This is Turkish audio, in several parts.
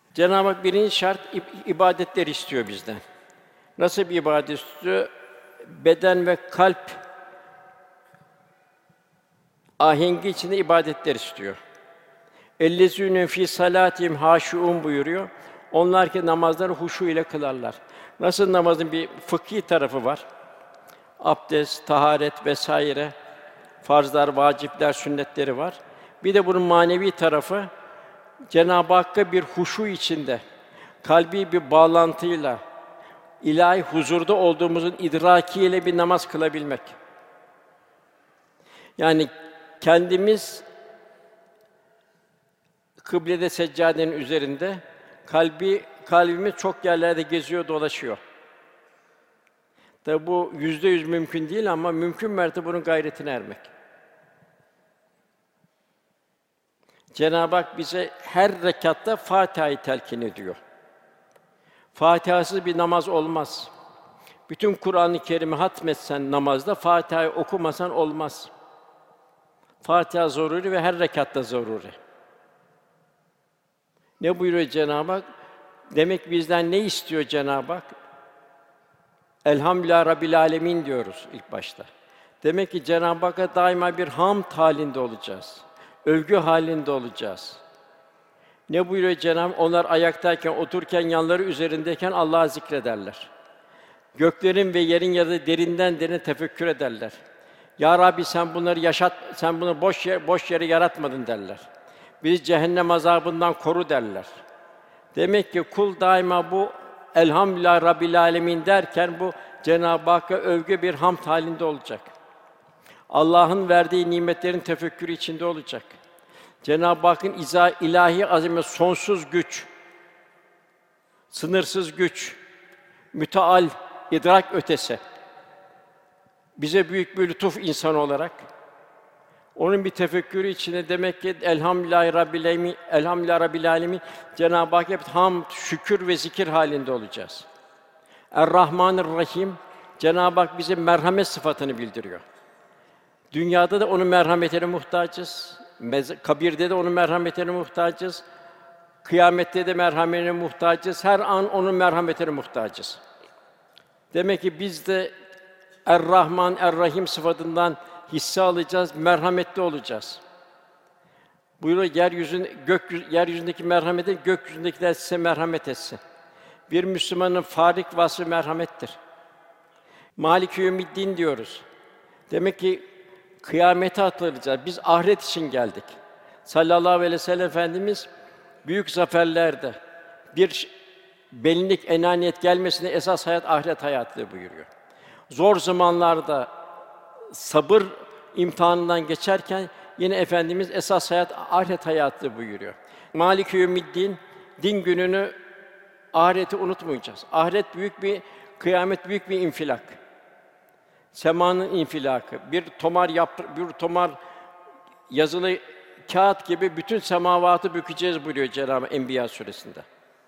Cenab-ı Hak birinci şart ibadetleri istiyor bizden. Nasıl bir ibadet istiyor? Beden ve kalp ahengi içinde ibadetler istiyor. "Ellezîne fî salâtihim hâşi'ûn" buyuruyor. Onlar ki namazları huşu ile kılarlar. Nasıl namazın bir fıkhi tarafı var. Abdest, taharet vesaire, farzlar, vacipler, sünnetleri var. Bir de bunun manevi tarafı, Cenab-ı Hakk'a bir huşu içinde, kalbi bir bağlantıyla, ilahi huzurda olduğumuzun idrakiyle bir namaz kılabilmek. Yani kendimiz kıblede seccadenin üzerinde, kalbimiz çok yerlerde geziyor, dolaşıyor. Tabi bu %100 mümkün değil ama mümkün mertebe bunun gayretine ermek. Cenab-ı Hak bize her rekatta Fatiha'yı telkin ediyor. Fatiha'sız bir namaz olmaz. Bütün Kur'an-ı Kerim'i hatmetsen namazda, Fatiha'yı okumasan olmaz. Fatiha zaruri ve her rekatta zaruri. Ne buyuruyor Cenab-ı Hak? Demek bizden ne istiyor Cenab-ı Hak? Elhamdülillah Rabbil âlemin diyoruz ilk başta. Demek ki Cenab-ı Hakk'a daima bir hamd halinde olacağız. Övgü halinde olacağız. Ne buyuruyor Cenab-ı Hak? Onlar ayaktayken, otururken, yanları üzerindeyken Allah'ı zikrederler. Göklerin ve yerin ya da derinden derine tefekkür ederler. Ya Rabbi sen bunları sen bunu boş yere yaratmadın derler. Bizi cehennem azabından koru derler. Demek ki kul daima bu Elhamdülillah Rabbil âlemin derken bu Cenab-ı Hakk'a övgü bir hamd halinde olacak. Allah'ın verdiği nimetlerin tefekkürü içinde olacak. Cenab-ı Hakk'ın ilahi azamet, sonsuz güç, sınırsız güç, müteal, idrak ötesi, bize büyük bir lütuf insan olarak, onun bir tefekkürü içinde demek ki Elhamdülillahi Rabbil âlemin, Cenab-ı Hakk'a hep hamd, şükür ve zikir halinde olacağız. Er-Rahmanir-Rahim, Cenab-ı Hak bize merhamet sıfatını bildiriyor. Dünyada da onun merhametine muhtacız. Kabirde de onun merhametine muhtacız. Kıyamette de merhametine muhtacız. Her an onun merhametine muhtacız. Demek ki biz de Er-Rahman, Er-Rahim sıfatından hisse alacağız, merhametli olacağız. Buyuruyor yeryüzündeki merhameti gökyüzündekiler size merhamet etsin. Bir Müslümanın farik vasfı merhamettir. Mâlik-i Yevmiddin diyoruz. Demek ki kıyameti hatırlayacağız. Biz ahiret için geldik. Sallallahu aleyhi ve sellem Efendimiz büyük zaferlerde bir benlik, enaniyet gelmesine esas hayat ahiret hayatıdır buyuruyor. Zor zamanlarda sabır imtihanından geçerken yine Efendimiz esas hayat ahiret hayatıdır buyuruyor. Mâlik-i Yevmiddin, din gününü, ahireti unutmayacağız. Ahiret büyük bir kıyamet, büyük bir infilak. Semanın infilakı, bir tomar yazılı kağıt gibi bütün semavatı bükeceğiz buyuruyor Cenab-ı Hak Enbiya suresinde.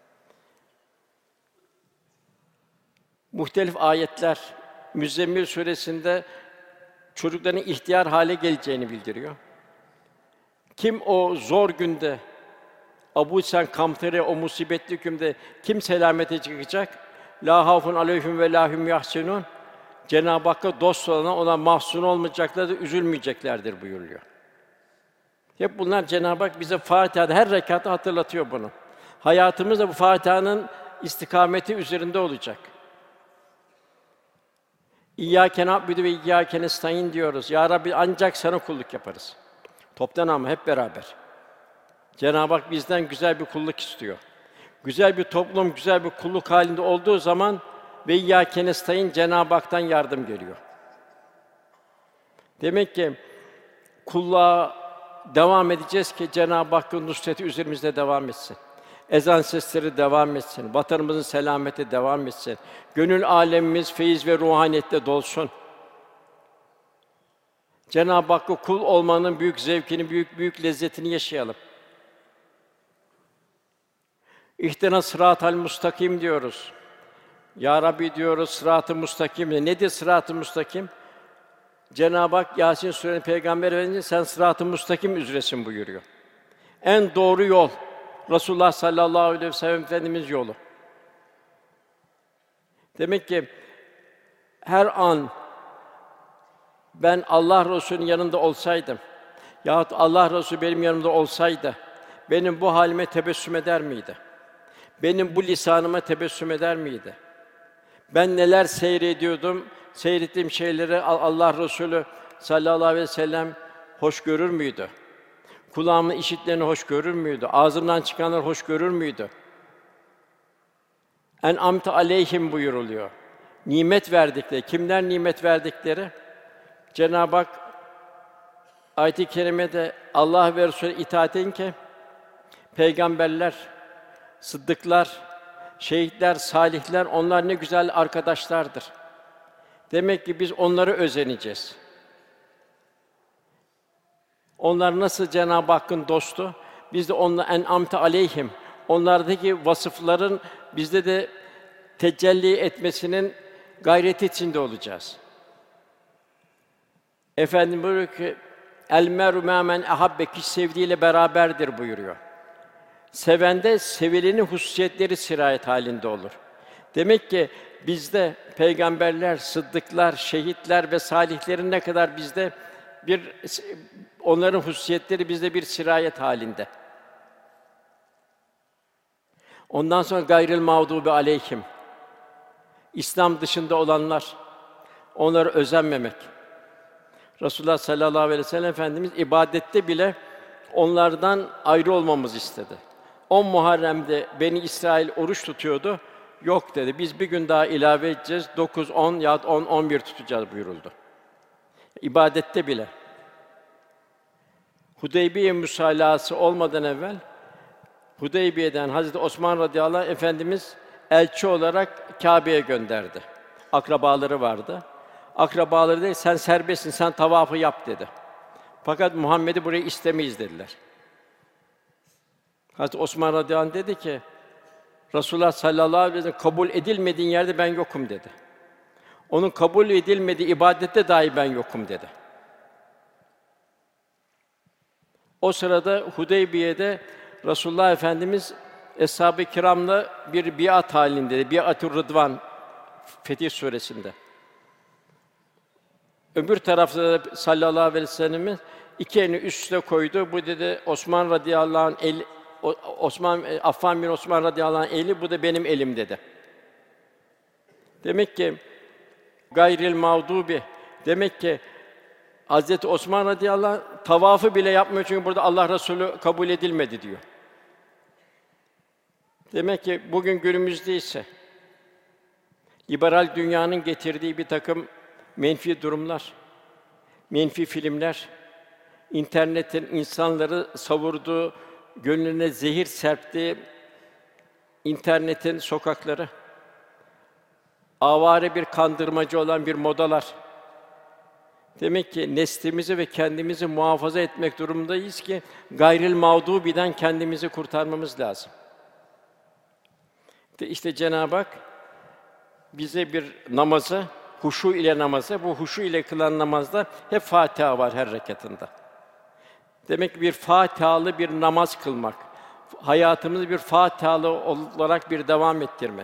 Muhtelif ayetler Müzzemmil suresinde çocukların ihtiyar hale geleceğini bildiriyor. Kim o zor günde, Abu Sen Kamtere o musibetli hükümde kim selamete çıkacak? La havfun aleyhim ve la hum yahsenun. Cenab-ı Hakk'a dost olana ona mahzun olmayacaklar da üzülmeyeceklerdir buyuruyor. Hep bunlar Cenab-ı Hak bize Fatiha'da her rekatta hatırlatıyor bunu. Hayatımız da bu Fatiha'nın istikameti üzerinde olacak. İyyâke na'budu ve iyyâke nestaîn diyoruz. Ya Rabbi ancak sana kulluk yaparız. Toptan ama hep beraber. Cenab-ı Hak bizden güzel bir kulluk istiyor. Güzel bir toplum, güzel bir kulluk halinde olduğu zaman ve iyyâke nestaîn Cenab-ı Hak'tan yardım geliyor. Demek ki kulluğa devam edeceğiz ki Cenab-ı Hakk'ın nusreti üzerimizde devam etsin. Ezan sesleri devam etsin. Vatanımızın selameti devam etsin. Gönül âlemimiz feyiz ve ruhaniyetle dolsun. Cenab-ı Hakk'a kul olmanın büyük zevkini, büyük lezzetini yaşayalım. İhdina sıratal mustakim diyoruz. Ya Rabbi diyoruz sırat-ı mustakim. Nedir sırat-ı mustakim? Cenab-ı Hak Yâsin Sûresinde Peygamber Efendimiz sen sırat-ı mustakim üzeresin buyuruyor. En doğru yol. Resulullah sallallahu aleyhi ve sellem Efendimiz yolu. Demek ki her an ben Allah Resulü'nün yanında olsaydım yahut Allah Resulü benim yanımda olsaydı benim bu halime tebessüm eder miydi? Benim bu lisanıma tebessüm eder miydi? Ben neler seyrediyordum, seyrettiğim şeyleri Allah Resulü sallallahu aleyhi ve sellem hoş görür müydü? Kulağımın işitlerini hoş görür müydü? Ağzımdan çıkanları hoş görür müydü? En'amte aleyhim buyuruluyor. Nimet verdikleri, kimler nimet verdikleri? Cenab-ı Hak ayet-i kerimede Allah ve Resulüne itaat edin ki peygamberler, sıddıklar, şehitler, salihler onlar ne güzel arkadaşlardır. Demek ki biz onlara özeneceğiz. Onlar nasıl Cenab-ı Hakk'ın dostu, biz de onunla en'amte aleyhim, onlardaki vasıfların bizde de tecelli etmesinin gayreti içinde olacağız. Efendim buyuruyor ki, el meru mâ men ahabbe, kişi sevdiğiyle beraberdir buyuruyor. Sevende sevilenin hususiyetleri sirayet halinde olur. Demek ki bizde peygamberler, sıddıklar, şehitler ve salihlerin ne kadar bizde onların hususiyetleri bizde bir sirayet halinde. Ondan sonra gayril mağdûbi aleyhim. İslam dışında olanlar, onlara özenmemek. Resulullah sallallahu aleyhi ve sellem Efendimiz ibadette bile onlardan ayrı olmamızı istedi. 10 Muharrem'de Beni İsrail oruç tutuyordu. Yok dedi. Biz bir gün daha ilave edeceğiz. 9, 10 yahut 10, 11 tutacağız buyuruldu. İbadette bile. Hudeybiye müsalahası olmadan evvel Hudeybiye'den Hazreti Osman radıyallahu anh Efendimiz elçi olarak Kâbe'ye gönderdi. Akrabaları vardı. Akrabaları dedi, sen serbestsin, sen tavafı yap dedi. Fakat Muhammed'i buraya istemeyiz dediler. Hazreti Osman radıyallahu anh dedi ki, Resulullah sallallahu aleyhi ve sellem kabul edilmediğin yerde ben yokum dedi. Onun kabul edilmediği ibadette dahi ben yokum dedi. O sırada Hudeybiye'de Resulullah Efendimiz Eshab-ı Kiram'la bir biat halindeydi. Biat-ı Rıdvan Fetih Suresi'nde. Öbür tarafta da sallallahu aleyhi ve sellem iki elini üst üste koydu. Bu dedi Osman radıyallahu anh Affan bin Osman radıyallahu anh eli, bu da benim elim dedi. Demek ki gayril mağdubi, demek ki Hazreti Osman radıyallahu anh tavafı bile yapmıyor çünkü burada Allah Resulü kabul edilmedi diyor. Demek ki bugün günümüzde ise liberal dünyanın getirdiği bir takım menfi durumlar, menfi filmler, internetin insanları savurduğu, gönlüne zehir serptiği internetin sokakları, avare bir kandırmacı olan bir modalar. Demek ki neslimizi ve kendimizi muhafaza etmek durumundayız ki gayril mağdûbiden kendimizi kurtarmamız lazım. İşte Cenab-ı Hak bize bir namazı, huşu ile namazı, bu huşu ile kılan namazda hep Fatiha var her rekatında. Demek ki bir Fatihalı bir namaz kılmak, hayatımızı bir Fatihalı olarak bir devam ettirmek.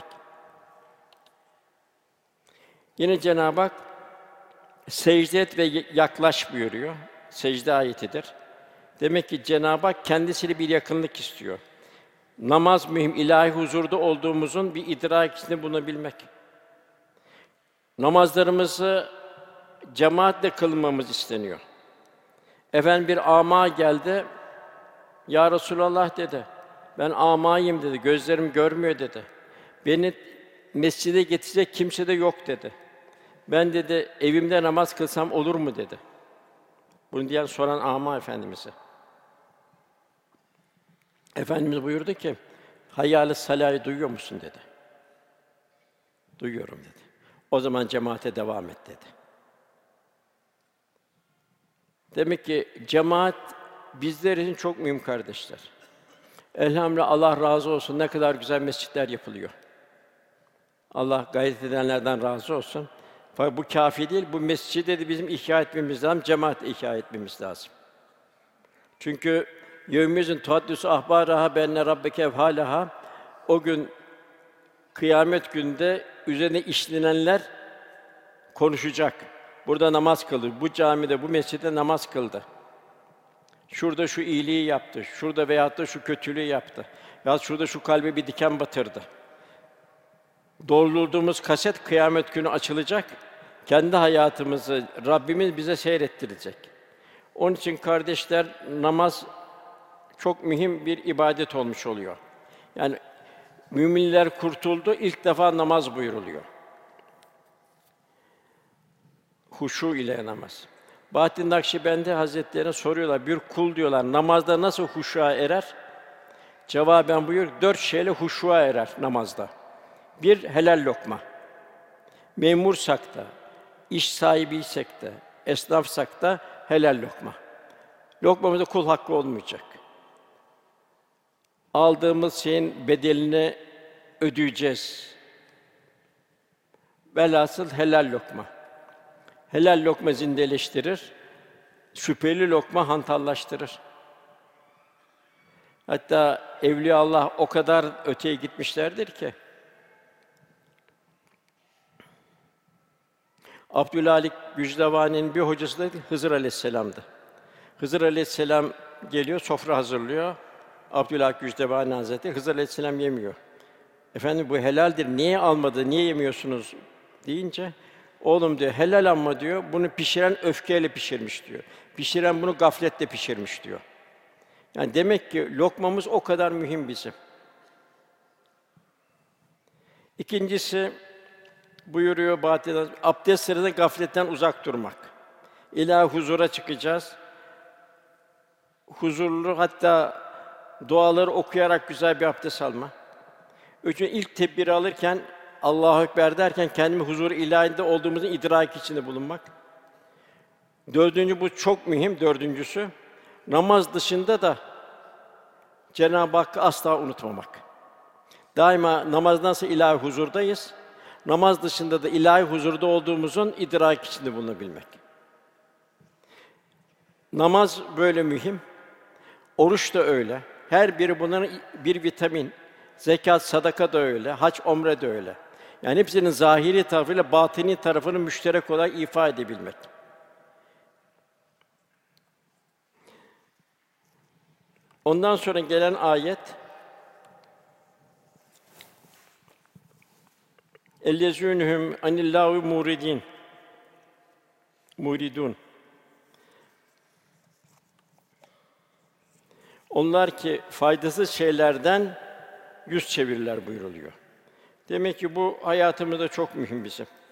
Yine Cenab-ı Hak secde et ve yaklaş buyuruyor. Secde ayetidir. Demek ki Cenab-ı Hak kendisiyle bir yakınlık istiyor. Namaz mühim, ilahi huzurda olduğumuzun bir idrakinde bulunabilmek. Namazlarımızı cemaatle kılmamız isteniyor. Efendim bir âmâ geldi, "Ya Resulallah" dedi, "Ben âmâyım" dedi, "Gözlerim görmüyor" dedi. "Beni mescide getirecek kimse de yok" dedi. "Ben" dedi, "evimde namaz kılsam olur mu?" dedi. Bunu diyen soran âmâ Efendimiz'e. Efendimiz buyurdu ki, "Hayyâle salâhı duyuyor musun?" dedi. "Duyuyorum" dedi. "O zaman cemaate devam et" dedi. Demek ki cemaat bizler için çok mühim kardeşler. Elhamdülillah, Allah razı olsun, ne kadar güzel mescitler yapılıyor. Allah gayret edenlerden razı olsun. Fakat bu kâfi değil, bu mescidi de bizim ihya etmemiz lazım, cemaat ihya etmemiz lazım. Çünkü Yevmizin tuhaddisu ahbaraha benne rabbeke hâlaha. O gün kıyamet günde üzerine işlenenler konuşacak. Burada namaz kıldı. Bu camide, bu mescitte namaz kıldı. Şurada şu iyiliği yaptı. Şurada veyahut da şu kötülüğü yaptı. Ya şurada şu kalbe bir diken batırdı. Doldurduğumuz kaset kıyamet günü açılacak. Kendi hayatımızı Rabbimiz bize seyrettirecek. Onun için kardeşler, namaz çok mühim bir ibadet olmuş oluyor. Yani müminler kurtuldu, ilk defa namaz buyuruluyor. Huşu ile namaz. Bahattin Nakşibendi Hazretlerine soruyorlar, bir kul diyorlar, namazda nasıl huşuğa erer? Cevaben buyuruyor, 4 şeyle huşuğa erer namazda. Bir, helal lokma. Memursak da, iş sahibiysek de, esnafsak da helal lokma. Lokmamızda kul hakkı olmayacak. Aldığımız şeyin bedelini ödeyeceğiz. Velhasıl helal lokma. Helal lokma zindeleştirir, şüpheli lokma hantallaştırır. Hatta Evliyaullah o kadar öteye gitmişlerdir ki, Abdülhalik Gücdevani'nin bir hocası da Hızır Aleyhisselam'dı. Hızır Aleyhisselam geliyor, sofra hazırlıyor. Abdülhalik Gücdevani Hazretleri, Hızır Aleyhisselam yemiyor. Efendim bu helaldir, niye almadı, niye yemiyorsunuz deyince, oğlum diyor, helal ama diyor, bunu pişiren öfkeyle pişirmiş diyor. Pişiren bunu gafletle pişirmiş diyor. Yani demek ki lokmamız o kadar mühim bizim. İkincisi, buyuruyor Bahattin Hazretleri, abdest sırasında gafletten uzak durmak. İlahi huzura çıkacağız. Huzurlu, hatta duaları okuyarak güzel bir abdest alma. Üçüncü, ilk tekbiri alırken Allahu Ekber derken kendimi huzur-u ilahide olduğumuzun idraki içinde bulunmak. Dördüncü, bu çok mühim, dördüncüsü, namaz dışında da Cenab-ı Hakk'ı asla unutmamak. Daima namaz nasıl ilahi huzurdayız, namaz dışında da ilahi huzurda olduğumuzun idraki içinde bulunabilmek. Namaz böyle mühim, oruç da öyle. Her biri bunların bir vitamin. Zekat, sadaka da öyle, hac, umre de öyle. Yani hepsinin zahiri tarafıyla batini tarafını müşterek olarak ifade edebilmek. Ondan sonra gelen ayet "Ellezînhum anillâhi muridun." Onlar ki faydasız şeylerden yüz çevirirler buyuruluyor. Demek ki bu hayatımızda çok mühim bizim.